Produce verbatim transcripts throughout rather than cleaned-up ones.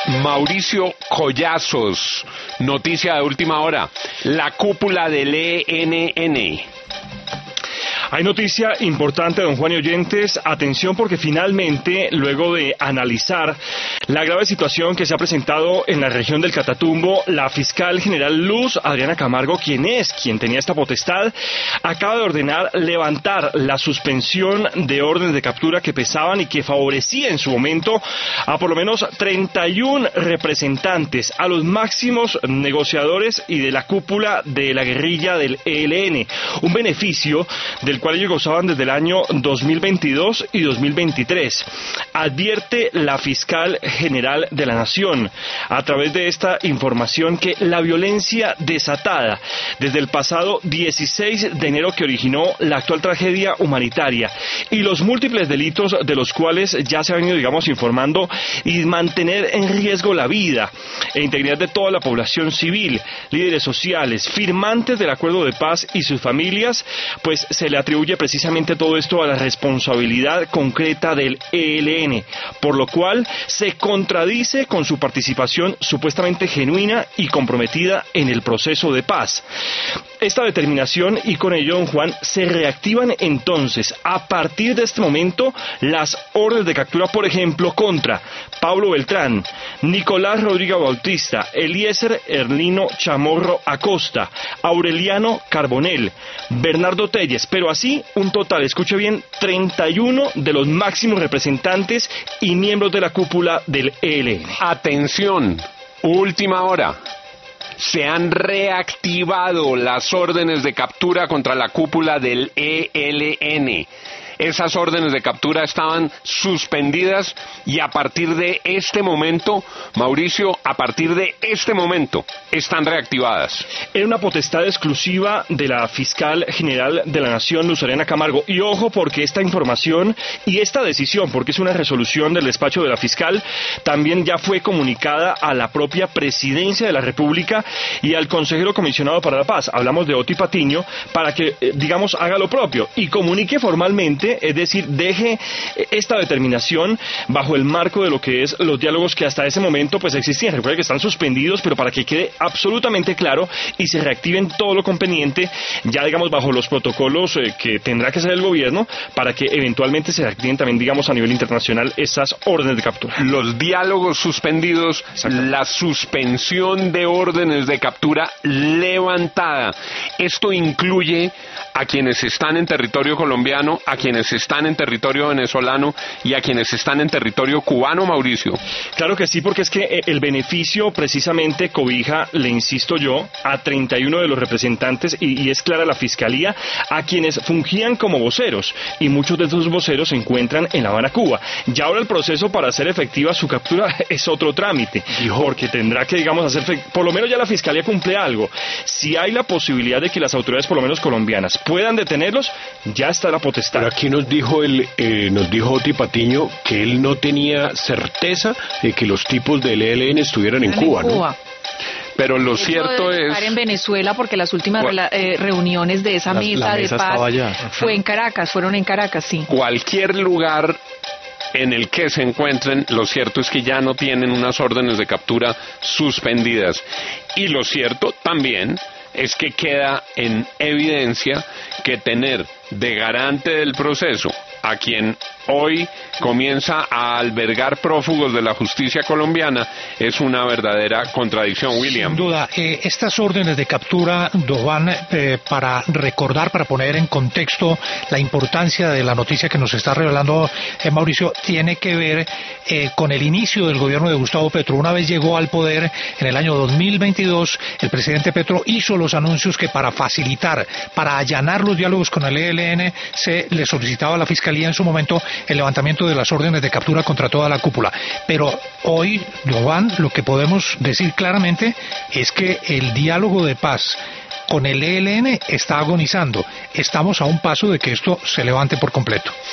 Mauricio Collazos, noticia de última hora, la cúpula del E N N. Hay noticia importante, don Juan y oyentes, atención porque finalmente, luego de analizar la grave situación que se ha presentado en la región del Catatumbo, la fiscal general Luz Adriana Camargo, quien es quien tenía esta potestad, acaba de ordenar levantar la suspensión de órdenes de captura que pesaban y que favorecía en su momento a por lo menos treinta y uno representantes, a los máximos negociadores y de la cúpula de la guerrilla del E L N, un beneficio del cual ellos gozaban desde el año dos mil veintidós y dos mil veintitrés. Advierte la fiscal general de la Nación a través de esta información que la violencia desatada desde el pasado dieciséis de enero que originó la actual tragedia humanitaria y los múltiples delitos de los cuales ya se ha venido, digamos, informando y mantener en riesgo la vida e integridad de toda la población civil, líderes sociales, firmantes del acuerdo de paz y sus familias, pues se le atribuye precisamente todo esto a la responsabilidad concreta del E L N, por lo cual se contradice con su participación supuestamente genuina y comprometida en el proceso de paz. Esta determinación y con ello, don Juan, se reactivan entonces a partir de este momento las órdenes de captura, por ejemplo, contra Pablo Beltrán, Nicolás Rodríguez Bautista, Eliezer Erlino Chamorro Acosta, Aureliano Carbonell, Bernardo Telles, pero así un total, escuche bien, treinta y uno de los máximos representantes y miembros de la cúpula del E L N. Atención, última hora. Se han reactivado las órdenes de captura contra la cúpula del E L N. Esas órdenes de captura estaban suspendidas y a partir de este momento, Mauricio, a partir de este momento, están reactivadas. Era una potestad exclusiva de la fiscal general de la Nación, Luz Adriana Camargo. Y ojo, porque esta información y esta decisión, porque es una resolución del despacho de la fiscal, también ya fue comunicada a la propia Presidencia de la República y al consejero comisionado para la paz, hablamos de Oti Patiño, para que, digamos, haga lo propio y comunique formalmente, es decir, deje esta determinación bajo el marco de lo que es los diálogos que hasta ese momento pues existían. Recuerden que están suspendidos, pero para que quede absolutamente claro y se reactiven todo lo conveniente, ya digamos bajo los protocolos eh, que tendrá que hacer el gobierno, para que eventualmente se reactiven también, digamos, a nivel internacional esas órdenes de captura. Los diálogos suspendidos, la suspensión de órdenes de captura levantada. Esto incluye a quienes están en territorio colombiano, a quienes están en territorio venezolano y a quienes están en territorio cubano, Mauricio. Claro que sí, porque es que el beneficio precisamente cobija, le insisto yo, a treinta y uno de los representantes y, y es clara la Fiscalía, a quienes fungían como voceros y muchos de esos voceros se encuentran en La Habana, Cuba. Ya ahora el proceso para hacer efectiva su captura es otro trámite, porque tendrá que, digamos, hacer, por lo menos ya la Fiscalía cumple algo. Si hay la posibilidad de que las autoridades, por lo menos colombianas, puedan detenerlos, ya está la potestad. Pero aquí nos dijo el, eh, nos dijo Oti Patiño que él no tenía certeza de que los tipos del E L N estuvieran en Cuba, en Cuba, ¿no? Pero lo cierto es... estar en Venezuela, porque las últimas rela, eh, reuniones de esa la, mesa, la mesa de paz fue en Caracas, fueron en Caracas, sí. Cualquier lugar en el que se encuentren, lo cierto es que ya no tienen unas órdenes de captura suspendidas. Y lo cierto también es que queda en evidencia que tener de garante del proceso a quien hoy comienza a albergar prófugos de la justicia colombiana es una verdadera contradicción, William. Sin duda, eh, estas órdenes de captura, Dován, eh, para recordar, para poner en contexto la importancia de la noticia que nos está revelando eh, Mauricio, tiene que ver eh, con el inicio del gobierno de Gustavo Petro. Una vez llegó al poder en el año dos mil veintidós, el presidente Petro hizo los anuncios que para facilitar, para allanar los diálogos con el E L N, se le solicitaba a la Fiscalía en su momento el levantamiento de las órdenes de captura contra toda la cúpula. Pero hoy, Dován, lo que podemos decir claramente es que el diálogo de paz con el E L N está agonizando. Estamos a un paso de que esto se levante por completo.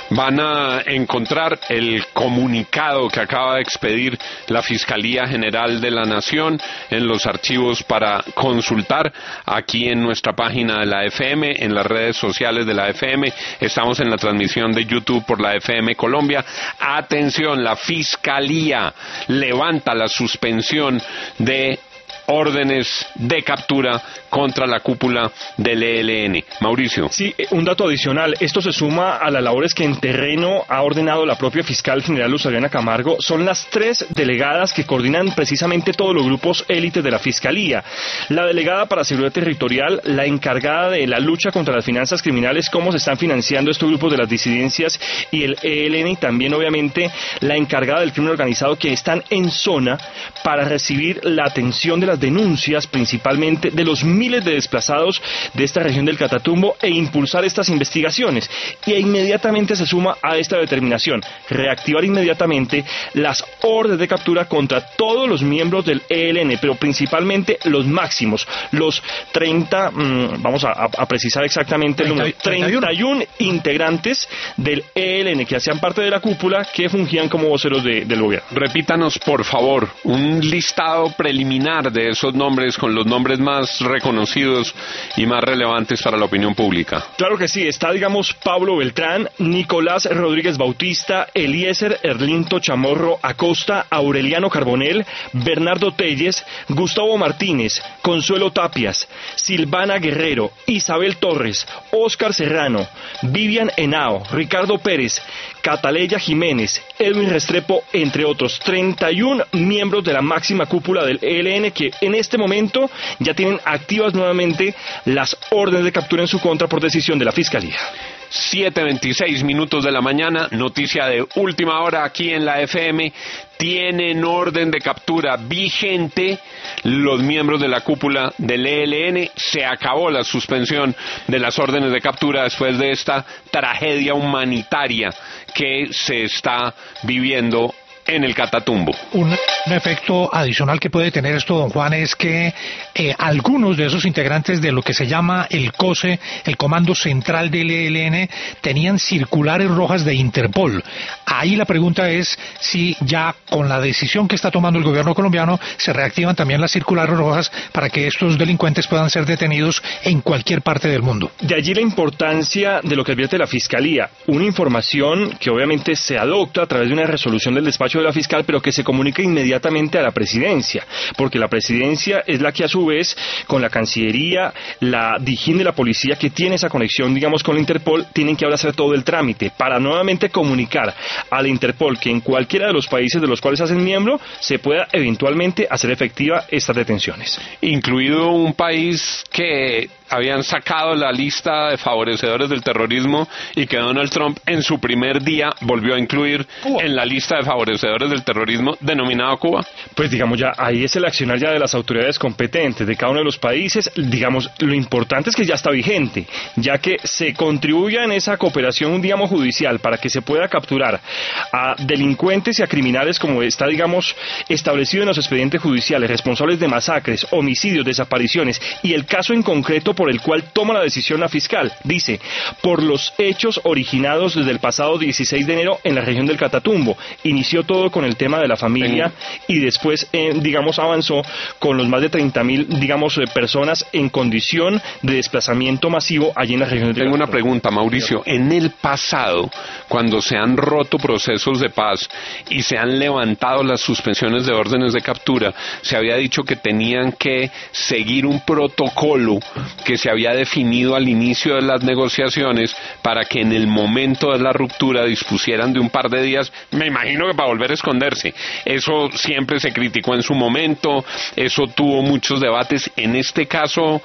van a encontrar el comunicado que acaba de expedir la Fiscalía General de la Nación en los archivos para consultar aquí en nuestra página de la F M, en las redes sociales de la F M. Estamos en la transmisión de YouTube por la F M Colombia. Atención, la Fiscalía levanta la suspensión de órdenes de captura contra la cúpula del E L N. Mauricio. Sí, un dato adicional. Esto se suma a las labores que en terreno ha ordenado la propia fiscal general Luz Adriana Camargo. Son las tres delegadas que coordinan precisamente todos los grupos élites de la Fiscalía. La delegada para Seguridad Territorial, la encargada de la lucha contra las finanzas criminales, cómo se están financiando estos grupos de las disidencias, y el E L N, y también obviamente la encargada del crimen organizado, que están en zona para recibir la atención de las denuncias, principalmente de los miles de desplazados de esta región del Catatumbo, e impulsar estas investigaciones. Y inmediatamente se suma a esta determinación, reactivar inmediatamente las órdenes de captura contra todos los miembros del E L N, pero principalmente los máximos, los treinta, mmm, vamos a, a precisar exactamente el número, treinta y uno integrantes del E L N que hacían parte de la cúpula, que fungían como voceros de, del gobierno. Repítanos, por favor, un listado preliminar de esos nombres, con los nombres más reconocidos y más relevantes para la opinión pública. Claro que sí, está, digamos, Pablo Beltrán, Nicolás Rodríguez Bautista, Eliezer Erlinto Chamorro Acosta, Aureliano Carbonell, Bernardo Telles, Gustavo Martínez, Consuelo Tapias, Silvana Guerrero, Isabel Torres, Óscar Serrano, Vivian Henao, Ricardo Pérez, Cataleya Jiménez, Edwin Restrepo, entre otros treinta y uno miembros de la máxima cúpula del E L N, que en este momento ya tienen activas nuevamente las órdenes de captura en su contra por decisión de la Fiscalía. siete veintiséis minutos de la mañana, noticia de última hora aquí en la F M. Tienen orden de captura vigente los miembros de la cúpula del E L N. Se acabó la suspensión de las órdenes de captura después de esta tragedia humanitaria que se está viviendo en el Catatumbo. Un, un efecto adicional que puede tener esto, don Juan, es que eh, algunos de esos integrantes de lo que se llama el COSE, el Comando Central del E L N, tenían circulares rojas de Interpol. Ahí la pregunta es si ya con la decisión que está tomando el gobierno colombiano se reactivan también las circulares rojas para que estos delincuentes puedan ser detenidos en cualquier parte del mundo. De allí la importancia de lo que advierte la Fiscalía, una información que obviamente se adopta a través de una resolución del despacho de la fiscal, pero que se comunica inmediatamente a la presidencia, porque la presidencia es la que a su vez, con la Cancillería, la Dijín de la Policía, que tiene esa conexión, digamos, con la Interpol, tienen que ahora hacer todo el trámite para nuevamente comunicar a la Interpol que en cualquiera de los países de los cuales hacen miembro se pueda eventualmente hacer efectiva estas detenciones. Incluido un país que habían sacado la lista de favorecedores del terrorismo y que Donald Trump en su primer día volvió a incluir Cuba en la lista de favorecedores del terrorismo, denominado Cuba. Pues digamos, ya ahí es el accionar ya de las autoridades competentes de cada uno de los países. Digamos, lo importante es que ya está vigente, ya que se contribuya en esa cooperación, digamos, judicial para que se pueda capturar a delincuentes y a criminales, como está, digamos, establecido en los expedientes judiciales, responsables de masacres, homicidios, desapariciones, y el caso en concreto por el cual toma la decisión la fiscal, dice, por los hechos originados desde el pasado dieciséis de enero en la región del Catatumbo. Inició todo con el tema de la familia y después, eh, digamos, avanzó con los más de treinta mil, digamos, eh, personas en condición de desplazamiento masivo allí en la región del Catatumbo. Tengo una pregunta, Mauricio. En el pasado, cuando se han roto procesos de paz y se han levantado las suspensiones de órdenes de captura, se había dicho que tenían que seguir un protocolo que se había definido al inicio de las negociaciones para que en el momento de la ruptura dispusieran de un par de días, me imagino que para volver a esconderse. Eso siempre se criticó en su momento, eso tuvo muchos debates. En este caso,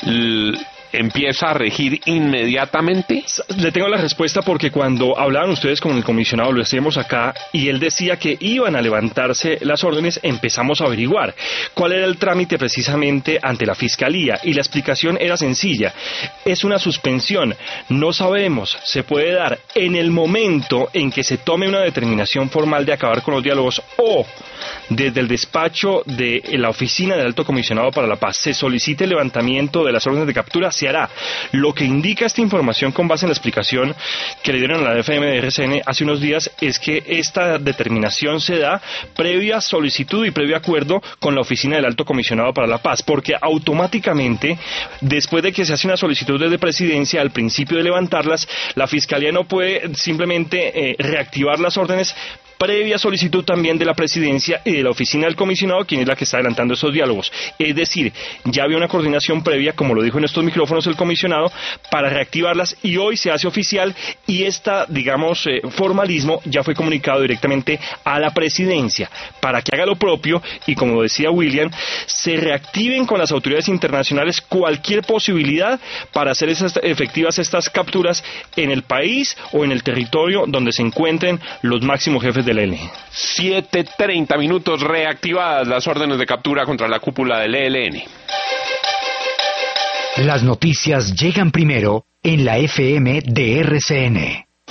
l- ¿empieza a regir inmediatamente? Le tengo la respuesta, porque cuando hablaban ustedes con el comisionado, lo hacíamos acá, y él decía que iban a levantarse las órdenes, empezamos a averiguar cuál era el trámite precisamente ante la Fiscalía, y la explicación era sencilla. Es una suspensión, no sabemos, se puede dar en el momento en que se tome una determinación formal de acabar con los diálogos, o desde el despacho de la Oficina del Alto Comisionado para la Paz se solicite el levantamiento de las órdenes de captura. Se se hará. Lo que indica esta información con base en la explicación que le dieron a la F M de R C N hace unos días es que esta determinación se da previa solicitud y previo acuerdo con la Oficina del Alto Comisionado para la Paz, porque automáticamente, después de que se hace una solicitud desde Presidencia, al principio de levantarlas, la Fiscalía no puede simplemente eh, reactivar las órdenes previa solicitud también de la Presidencia y de la Oficina del Comisionado, quien es la que está adelantando esos diálogos. Es decir, ya había una coordinación previa, como lo dijo en estos micrófonos el Comisionado, para reactivarlas, y hoy se hace oficial, y esta, digamos, eh, formalismo ya fue comunicado directamente a la Presidencia, para que haga lo propio, y como decía William, se reactiven con las autoridades internacionales cualquier posibilidad para hacer esas, efectivas estas capturas en el país o en el territorio donde se encuentren los máximos jefes del E L N. siete treinta minutos, reactivadas las órdenes de captura contra la cúpula del E L N. Las noticias llegan primero en la F M de R C N.